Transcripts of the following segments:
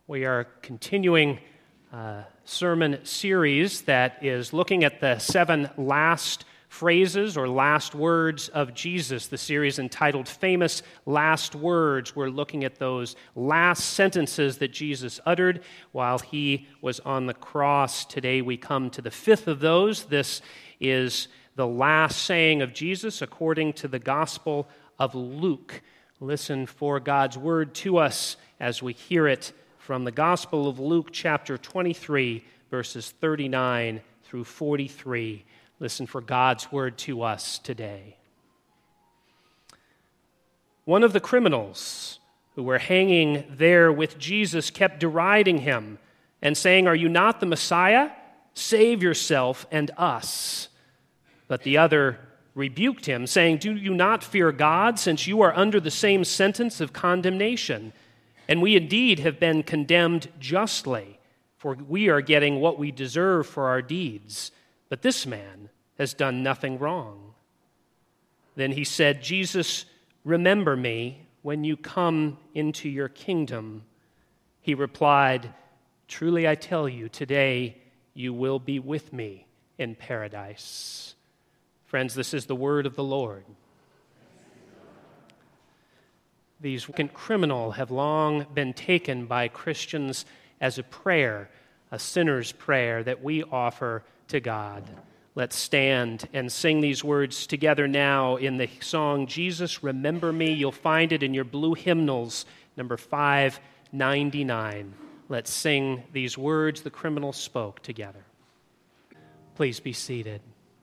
We are continuing a sermon series that is looking at the 7 last phrases or last words of Jesus, the series entitled Famous Last Words. We're looking at those last sentences that Jesus uttered while he was on the cross. Today we come to the 5th of those. This is the last saying of Jesus according to the Gospel of Luke. Listen for God's word to us as we hear it from the Gospel of Luke, chapter 23, verses 39 through 43. Listen for God's word to us today. One of the criminals who were hanging there with Jesus kept deriding him and saying, "Are you not the Messiah? Save yourself and us." But the other rebuked him, saying, "Do you not fear God, since you are under the same sentence of condemnation? And we indeed have been condemned justly, for we are getting what we deserve for our deeds. But this man has done nothing wrong." Then he said, "Jesus, remember me when you come into your kingdom." He replied, "Truly I tell you, today you will be with me in paradise." Friends, this is the word of the Lord. These criminal have long been taken by Christians as a prayer, a sinner's prayer that we offer to God. Let's stand and sing these words together now in the song, "Jesus, Remember Me." You'll find it in your blue hymnals, number 599. Let's sing these words the criminal spoke together. Please be seated.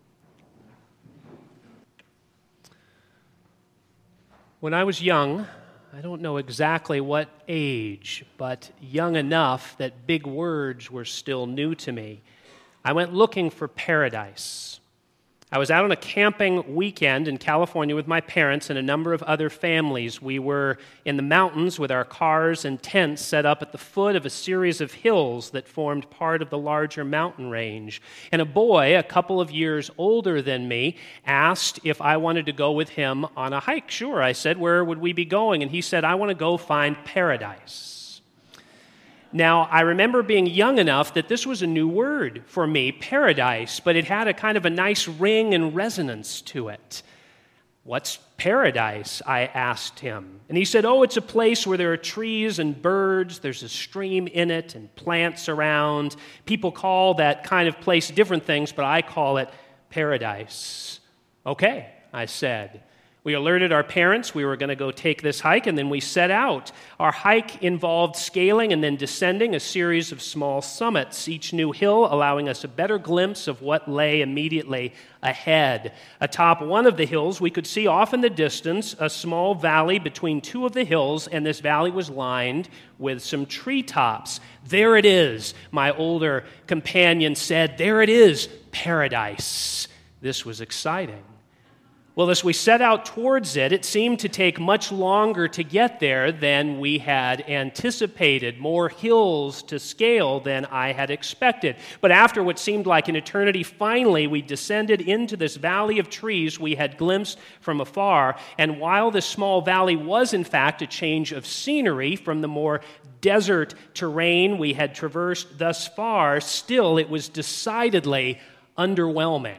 When I was young, I don't know exactly what age, but young enough that big words were still new to me, I went looking for paradise. I was out on a camping weekend in California with my parents and a number of other families. We were in the mountains with our cars and tents set up at the foot of a series of hills that formed part of the larger mountain range. And a boy, a couple of years older than me, asked if I wanted to go with him on a hike. "Sure," I said. "Where would we be going?" And he said, "I want to go find paradise." Now, I remember being young enough that this was a new word for me, paradise, but it had a kind of a nice ring and resonance to it. "What's paradise?" I asked him. And he said, "Oh, it's a place where there are trees and birds, there's a stream in it and plants around. People call that kind of place different things, but I call it paradise." "Okay," I said. We alerted our parents we were going to go take this hike, and then we set out. Our hike involved scaling and then descending a series of small summits, each new hill allowing us a better glimpse of what lay immediately ahead. Atop one of the hills, we could see off in the distance a small valley between two of the hills, and this valley was lined with some treetops. "There it is," my older companion said. "There it is, paradise." This was exciting. Well, as we set out towards it, it seemed to take much longer to get there than we had anticipated, more hills to scale than I had expected. But after what seemed like an eternity, finally we descended into this valley of trees we had glimpsed from afar. And while this small valley was, in fact, a change of scenery from the more desert terrain we had traversed thus far, still it was decidedly underwhelming.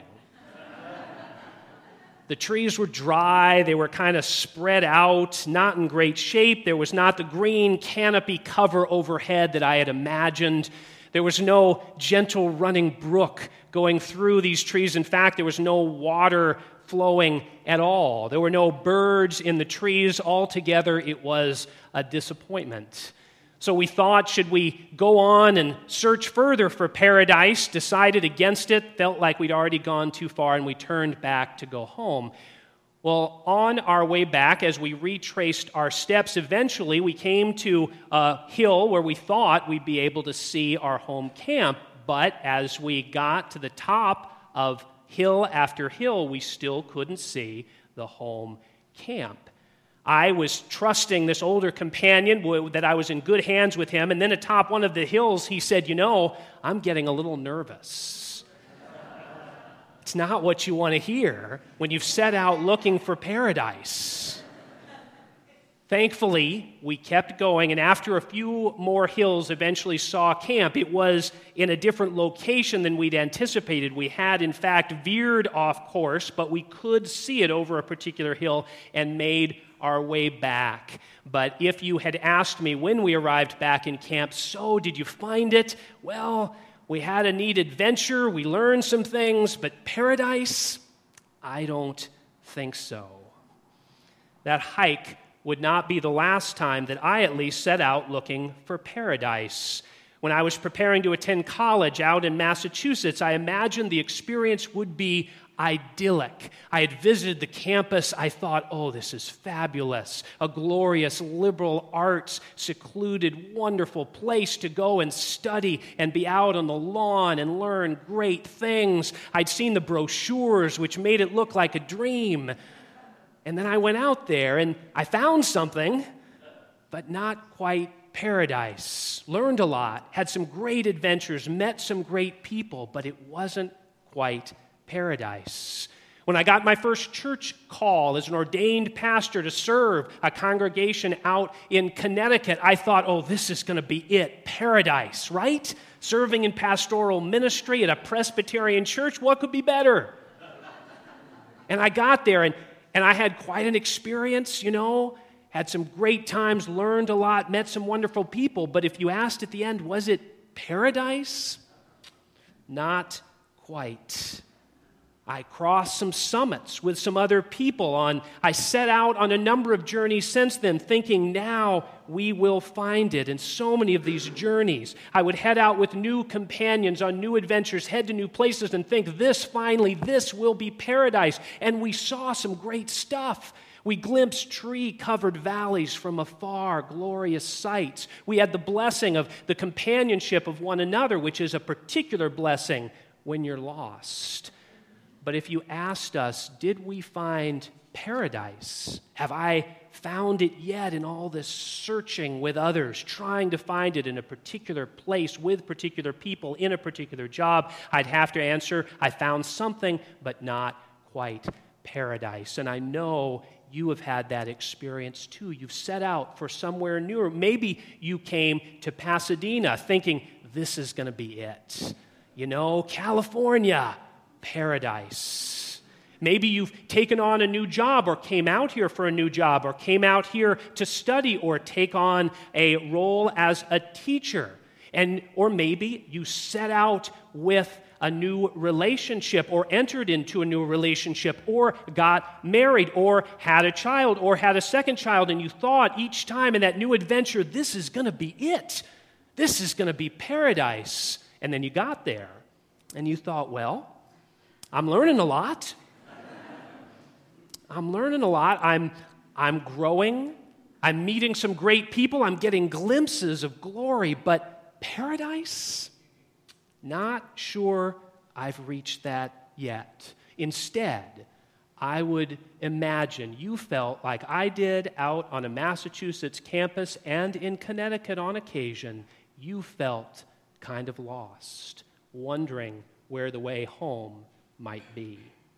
The trees were dry, they were kind of spread out, not in great shape. There was not the green canopy cover overhead that I had imagined. There was no gentle running brook going through these trees. In fact, there was no water flowing at all. There were no birds in the trees. Altogether, it was a disappointment. So we thought, should we go on and search further for paradise? Decided against it, felt like we'd already gone too far, and we turned back to go home. Well, on our way back, as we retraced our steps, eventually we came to a hill where we thought we'd be able to see our home camp. But as we got to the top of hill after hill, we still couldn't see the home camp. I was trusting this older companion that I was in good hands with him, and then atop one of the hills, he said, "You know, I'm getting a little nervous." It's not what you want to hear when you've set out looking for paradise. Thankfully, we kept going, and after a few more hills eventually saw camp. It was in a different location than we'd anticipated. We had, in fact, veered off course, but we could see it over a particular hill and made our way back. But if you had asked me when we arrived back in camp, so did you find it? Well, we had a neat adventure, we learned some things, but paradise? I don't think so. That hike would not be the last time that I at least set out looking for paradise. When I was preparing to attend college out in Massachusetts, I imagined the experience would be idyllic. I had visited the campus. I thought, oh, this is fabulous. A glorious liberal arts, secluded, wonderful place to go and study and be out on the lawn and learn great things. I'd seen the brochures, which made it look like a dream. And then I went out there and I found something, but not quite paradise. Learned a lot, had some great adventures, met some great people, but it wasn't quite paradise. When I got my first church call as an ordained pastor to serve a congregation out in Connecticut, I thought, oh, this is going to be it, paradise, right? Serving in pastoral ministry at a Presbyterian church, what could be better? And I got there, and I had quite an experience, had some great times, learned a lot, met some wonderful people. But if you asked at the end, was it paradise? Not quite. I crossed some summits with some other people. I set out on a number of journeys since then, thinking now we will find it. And so many of these journeys, I would head out with new companions on new adventures, head to new places, and think, this will be paradise. And we saw some great stuff. We glimpsed tree-covered valleys from afar, glorious sights. We had the blessing of the companionship of one another, which is a particular blessing when you're lost. But if you asked us, did we find paradise? Have I found it yet in all this searching with others, trying to find it in a particular place, with particular people, in a particular job? I'd have to answer, I found something, but not quite paradise. And I know you have had that experience too. You've set out for somewhere newer. Maybe you came to Pasadena thinking, this is going to be it. California, paradise. Maybe you've taken on a new job or came out here for a new job or came out here to study or take on a role as a teacher. Or maybe you set out with a new relationship or entered into a new relationship or got married or had a child or had a second child, and you thought each time in that new adventure, this is going to be it. This is going to be paradise. And then you got there and you thought, well, I'm learning a lot. I'm growing. I'm meeting some great people. I'm getting glimpses of glory. But paradise? Not sure I've reached that yet. Instead, I would imagine you felt like I did out on a Massachusetts campus and in Connecticut on occasion. You felt kind of lost, wondering where the way home might be.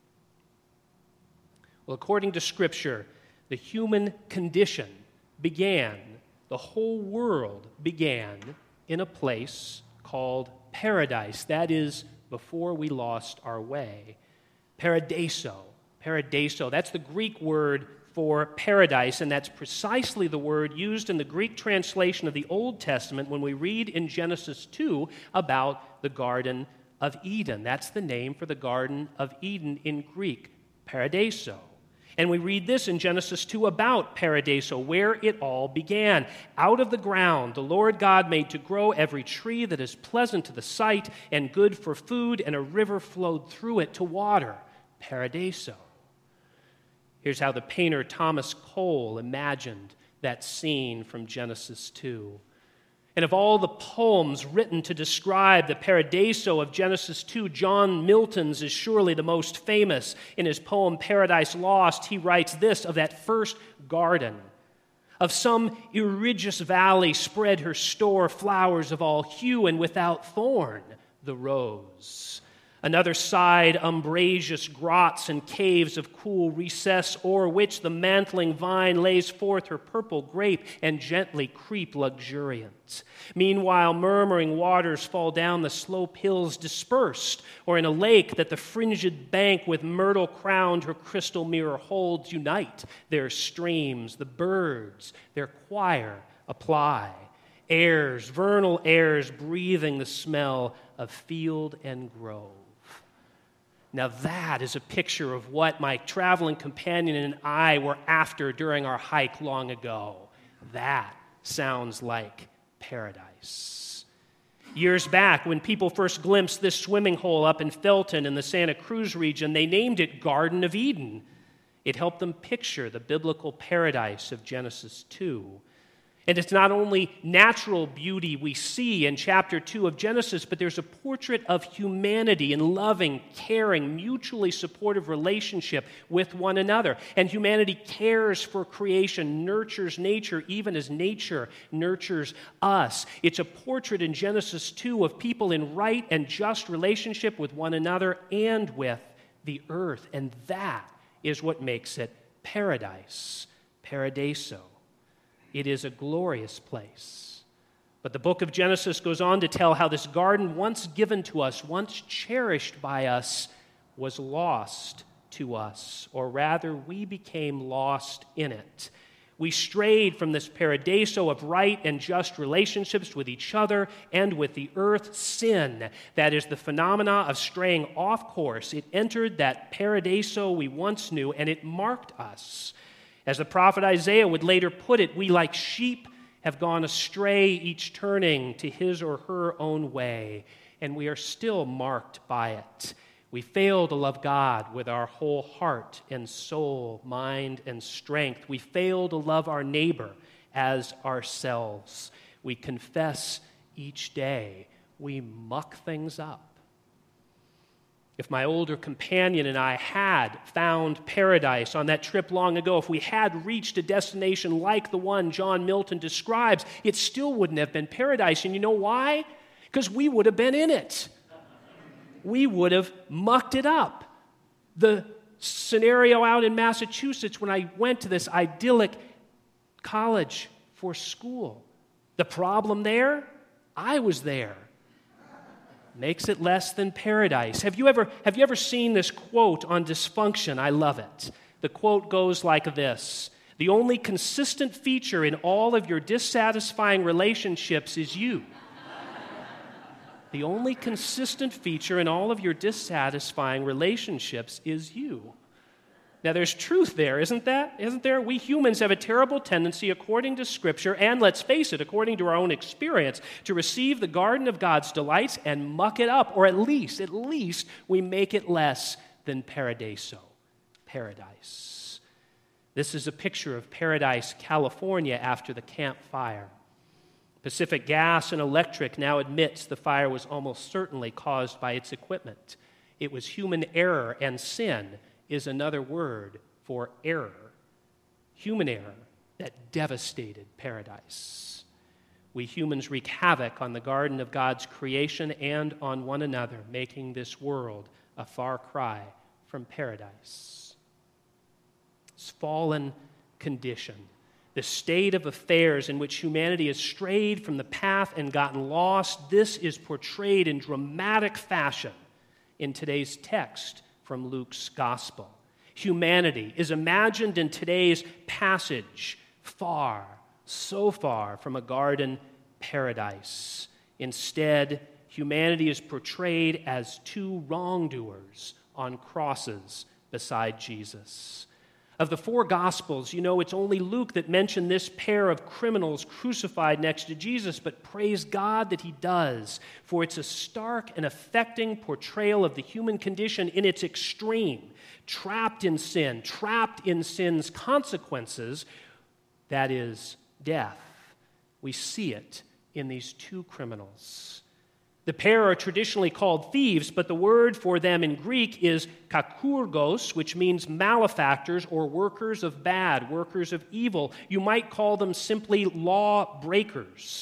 Well, according to Scripture, the human condition began, the whole world began in a place called paradise. That is, before we lost our way. Paradiso. Paradiso. That's the Greek word for paradise, and that's precisely the word used in the Greek translation of the Old Testament when we read in Genesis 2 about the Garden of Eden. That's the name for the Garden of Eden in Greek, paradiso. And we read this in Genesis 2 about paradiso, where it all began. Out of the ground the Lord God made to grow every tree that is pleasant to the sight and good for food, and a river flowed through it to water. Paradiso. Here's how the painter Thomas Cole imagined that scene from Genesis 2. And of all the poems written to describe the paradiso of Genesis 2, John Milton's is surely the most famous. In his poem Paradise Lost, he writes this of that first garden. Of some irrigious valley spread her store, flowers of all hue, and without thorn the rose. Another side, umbrageous grots and caves of cool recess, o'er which the mantling vine lays forth her purple grape and gently creep luxuriant. Meanwhile, murmuring waters fall down the slope hills dispersed, or in a lake that the fringed bank with myrtle crowned her crystal mirror holds, unite their streams, the birds, their choir apply. Airs, vernal airs, breathing the smell of field and grove. Now that is a picture of what my traveling companion and I were after during our hike long ago. That sounds like paradise. Years back, when people first glimpsed this swimming hole up in Felton in the Santa Cruz region, they named it Garden of Eden. It helped them picture the biblical paradise of Genesis 2. And it's not only natural beauty we see in chapter 2 of Genesis, but there's a portrait of humanity in loving, caring, mutually supportive relationship with one another. And humanity cares for creation, nurtures nature, even as nature nurtures us. It's a portrait in Genesis 2 of people in right and just relationship with one another and with the earth. And that is what makes it paradise, paradiso. It is a glorious place. But the book of Genesis goes on to tell how this garden, once given to us, once cherished by us, was lost to us, or rather, we became lost in it. We strayed from this paradiso of right and just relationships with each other and with the earth. Sin, that is the phenomena of straying off course, it entered that paradiso we once knew, and it marked us. As the prophet Isaiah would later put it, we like sheep have gone astray, each turning to his or her own way, and we are still marked by it. We fail to love God with our whole heart and soul, mind and strength. We fail to love our neighbor as ourselves. We confess each day. We muck things up. If my older companion and I had found paradise on that trip long ago, if we had reached a destination like the one John Milton describes, it still wouldn't have been paradise. And you know why? Because we would have been in it. We would have mucked it up. The scenario out in Massachusetts when I went to this idyllic college for school, the problem there, I was there. Makes it less than paradise. Have you ever seen this quote on dysfunction? I love it. The quote goes like this: "The only consistent feature in all of your dissatisfying relationships is you." The only consistent feature in all of your dissatisfying relationships is you. Now, there's truth there, isn't there? We humans have a terrible tendency, according to Scripture, and let's face it, according to our own experience, to receive the garden of God's delights and muck it up, or at least we make it less than paradiso, paradise. This is a picture of Paradise, California after the Camp Fire. Pacific Gas and Electric now admits the fire was almost certainly caused by its equipment. It was human error, and sin is another word for error. Human error that devastated paradise. We humans wreak havoc on the garden of God's creation and on one another, making this world a far cry from paradise. This fallen condition, the state of affairs in which humanity has strayed from the path and gotten lost, this is portrayed in dramatic fashion in today's text from Luke's gospel. Humanity is imagined in today's passage far, so far from a garden paradise. Instead, humanity is portrayed as two wrongdoers on crosses beside Jesus. Of the four Gospels, it's only Luke that mentioned this pair of criminals crucified next to Jesus, but praise God that he does, for it's a stark and affecting portrayal of the human condition in its extreme, trapped in sin's consequences, that is, death. We see it in these two criminals. The pair are traditionally called thieves, but the word for them in Greek is kakurgos, which means malefactors or workers of bad, workers of evil. You might call them simply law breakers.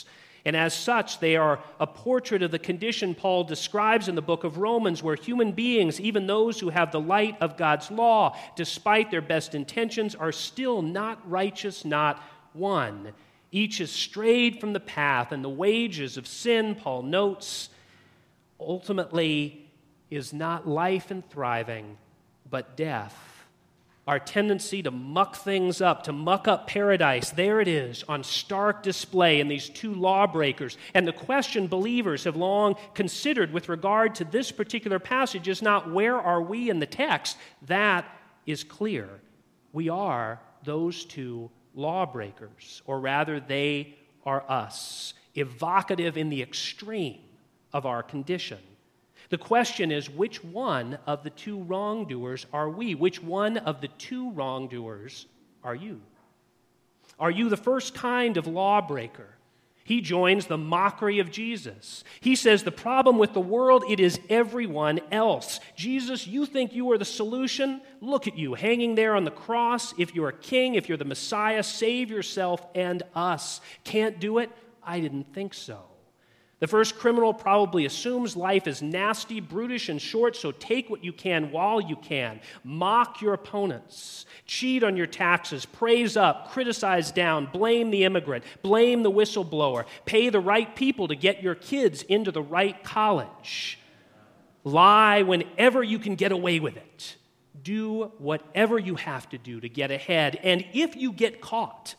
And as such, they are a portrait of the condition Paul describes in the book of Romans, where human beings, even those who have the light of God's law, despite their best intentions, are still not righteous, not one. Each has strayed from the path, and the wages of sin, Paul notes, ultimately is not life and thriving, but death. Our tendency to muck things up, to muck up paradise, there it is on stark display in these two lawbreakers. And the question believers have long considered with regard to this particular passage is not where are we in the text. That is clear. We are those two lawbreakers, or rather they are us, evocative in the extreme of our condition. The question is, which one of the two wrongdoers are we? Which one of the two wrongdoers are you? Are you the first kind of lawbreaker? He joins the mockery of Jesus. He says the problem with the world, it is everyone else. Jesus, you think you are the solution? Look at you hanging there on the cross. If you're a king, if you're the Messiah, save yourself and us. Can't do it? I didn't think so. The first criminal probably assumes life is nasty, brutish, and short, so take what you can while you can. Mock your opponents. Cheat on your taxes. Praise up. Criticize down. Blame the immigrant. Blame the whistleblower. Pay the right people to get your kids into the right college. Lie whenever you can get away with it. Do whatever you have to do to get ahead. And if you get caught,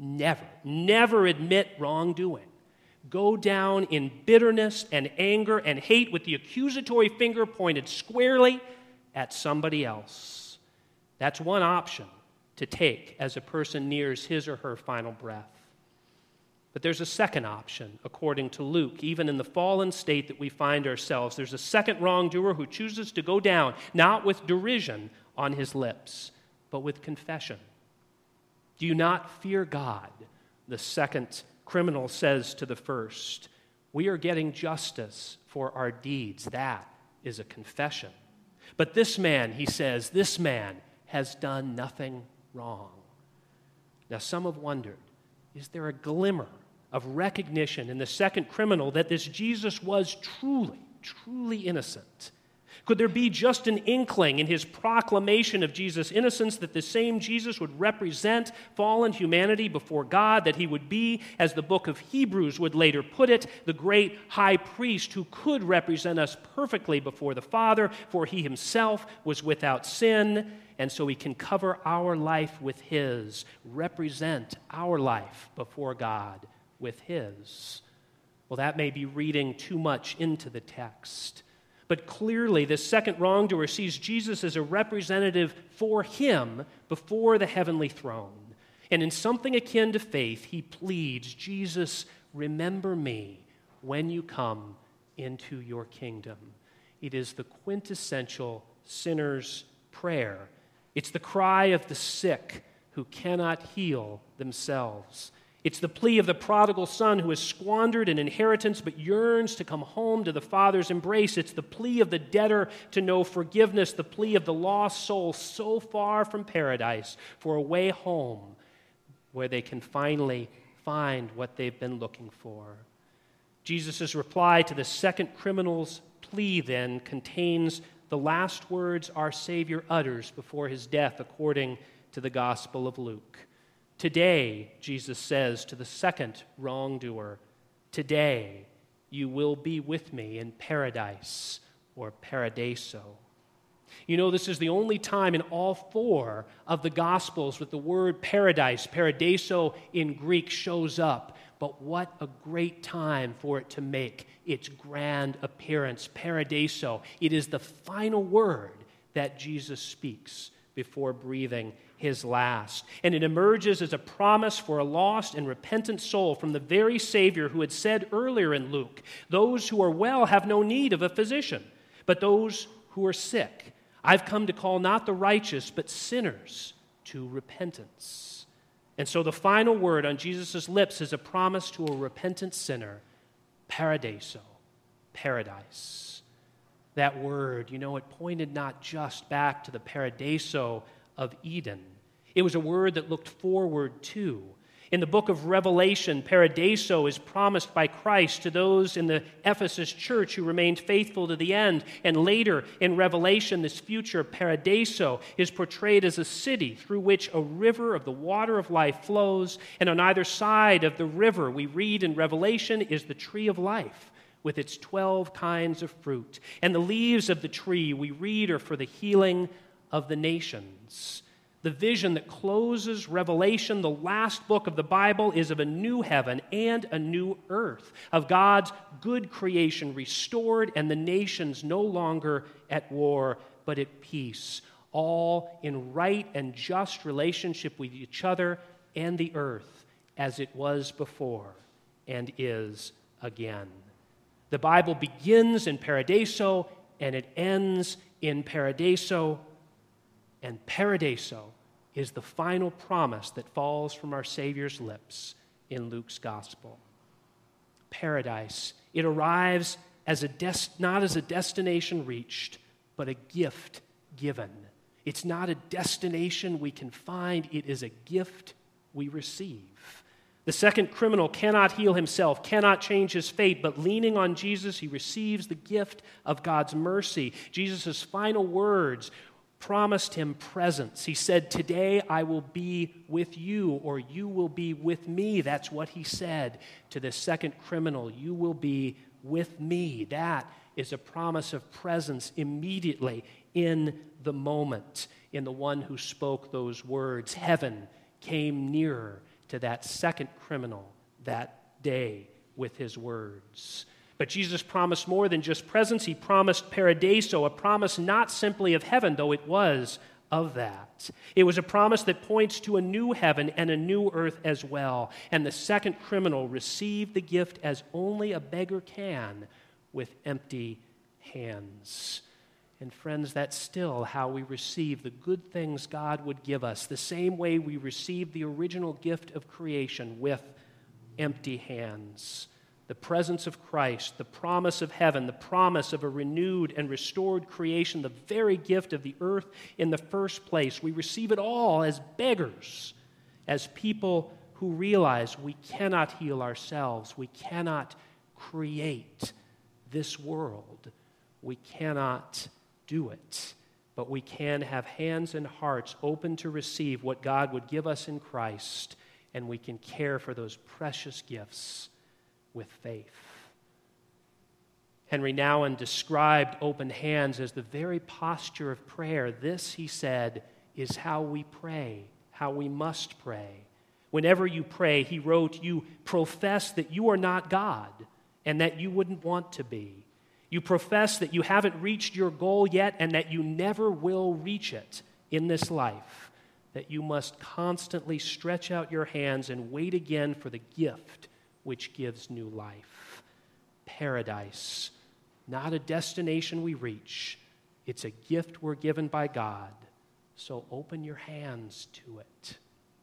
never admit wrongdoing. Go down in bitterness and anger and hate with the accusatory finger pointed squarely at somebody else. That's one option to take as a person nears his or her final breath. But there's a second option, according to Luke. Even in the fallen state that we find ourselves, there's a second wrongdoer who chooses to go down, not with derision on his lips, but with confession. Do you not fear God? The second criminal says to the first, we are getting justice for our deeds. That is a confession. But this man, he says, this man has done nothing wrong. Now, some have wondered, is there a glimmer of recognition in the second criminal that this Jesus was truly innocent? Could there be just an inkling in his proclamation of Jesus' innocence that the same Jesus would represent fallen humanity before God, that he would be, as the book of Hebrews would later put it, the great high priest who could represent us perfectly before the Father, for he himself was without sin, and so he can cover our life with his, represent our life before God with his. Well, that may be reading too much into the text. But clearly, this second wrongdoer sees Jesus as a representative for him before the heavenly throne. And in something akin to faith, he pleads, Jesus, remember me when you come into your kingdom. It is the quintessential sinner's prayer. It's the cry of the sick who cannot heal themselves. It's the plea of the prodigal son who has squandered an inheritance but yearns to come home to the Father's embrace. It's the plea of the debtor to know forgiveness, the plea of the lost soul so far from paradise for a way home where they can finally find what they've been looking for. Jesus' reply to the second criminal's plea then contains the last words our Savior utters before his death according to the Gospel of Luke. Today, Jesus says to the second wrongdoer, today you will be with me in paradise or paradiso. You know, this is the only time in all four of the Gospels that the word paradise, paradiso in Greek, shows up. But what a great time for it to make its grand appearance, paradiso. It is the final word that Jesus speaks before breathing his last. And it emerges as a promise for a lost and repentant soul from the very Savior who had said earlier in Luke, those who are well have no need of a physician, but those who are sick. I've come to call not the righteous, but sinners to repentance. And so the final word on Jesus' lips is a promise to a repentant sinner, paradiso, paradise. That word, you know, it pointed not just back to the paradiso of Eden. It was a word that looked forward to. In the book of Revelation, paradiso is promised by Christ to those in the Ephesus church who remained faithful to the end. And later in Revelation, this future paradiso is portrayed as a city through which a river of the water of life flows. And on either side of the river, we read in Revelation, is the tree of life with its 12 kinds of fruit. And the leaves of the tree, we read, are for the healing of the nations. The vision that closes Revelation, the last book of the Bible, is of a new heaven and a new earth, of God's good creation restored and the nations no longer at war but at peace, all in right and just relationship with each other and the earth as it was before and is again. The Bible begins in paradiso and it ends in paradiso. And paradiso is the final promise that falls from our Savior's lips in Luke's gospel. Paradise, it arrives as not as a destination reached, but a gift given. It's not a destination we can find, it is a gift we receive. The second criminal cannot heal himself, cannot change his fate, but leaning on Jesus, he receives the gift of God's mercy. Jesus' final words promised him presence. He said, "Today I will be with you," or "You will be with me." That's what he said to the second criminal. "You will be with me." That is a promise of presence immediately in the moment, in the one who spoke those words. Heaven came nearer to that second criminal that day with his words. But Jesus promised more than just presence. He promised paradiso, a promise not simply of heaven, though it was of that. It was a promise that points to a new heaven and a new earth as well. And the second criminal received the gift as only a beggar can, with empty hands. And friends, that's still how we receive the good things God would give us, the same way we received the original gift of creation, with empty hands. The presence of Christ, the promise of heaven, the promise of a renewed and restored creation, the very gift of the earth in the first place. We receive it all as beggars, as people who realize we cannot heal ourselves, we cannot create this world, we cannot do it, but we can have hands and hearts open to receive what God would give us in Christ, and we can care for those precious gifts with faith. Henry Nouwen described open hands as the very posture of prayer. This, he said, is how we pray, how we must pray. Whenever you pray, he wrote, you profess that you are not God and that you wouldn't want to be. You profess that you haven't reached your goal yet and that you never will reach it in this life, that you must constantly stretch out your hands and wait again for the gift which gives new life. Paradise, not a destination we reach. It's a gift we're given by God. So open your hands to it.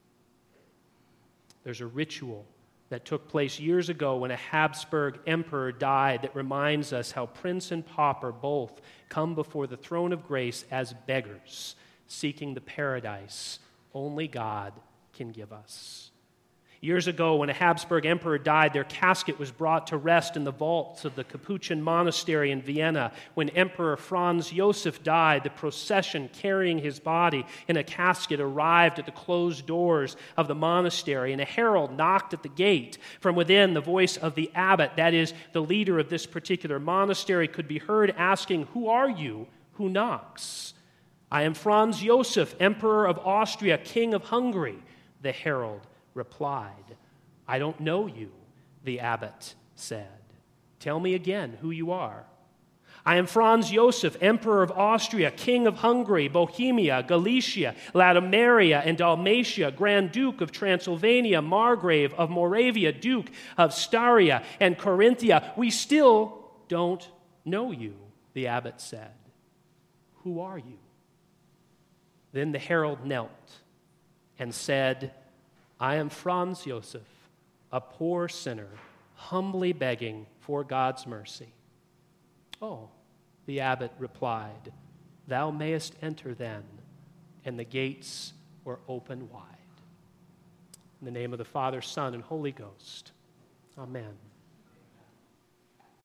There's a ritual that took place years ago when a Habsburg emperor died that reminds us how prince and pauper both come before the throne of grace as beggars, seeking the paradise only God can give us. Years ago, when a Habsburg emperor died, their casket was brought to rest in the vaults of the Capuchin monastery in Vienna. When Emperor Franz Josef died, the procession carrying his body in a casket arrived at the closed doors of the monastery, and a herald knocked at the gate. From within, the voice of the abbot, that is, the leader of this particular monastery, could be heard asking, "Who are you who knocks?" "I am Franz Josef, Emperor of Austria, King of Hungary," the herald replied. "I don't know you," the abbot said. "Tell me again who you are." "I am Franz Josef, Emperor of Austria, King of Hungary, Bohemia, Galicia, Latimeria, and Dalmatia, Grand Duke of Transylvania, Margrave of Moravia, Duke of Styria and Carinthia." "We still don't know you," the abbot said. "Who are you?" Then the herald knelt and said, "I am Franz Josef, a poor sinner, humbly begging for God's mercy." "Oh," the abbot replied, "thou mayest enter then," and the gates were open wide. In the name of the Father, Son, and Holy Ghost. Amen.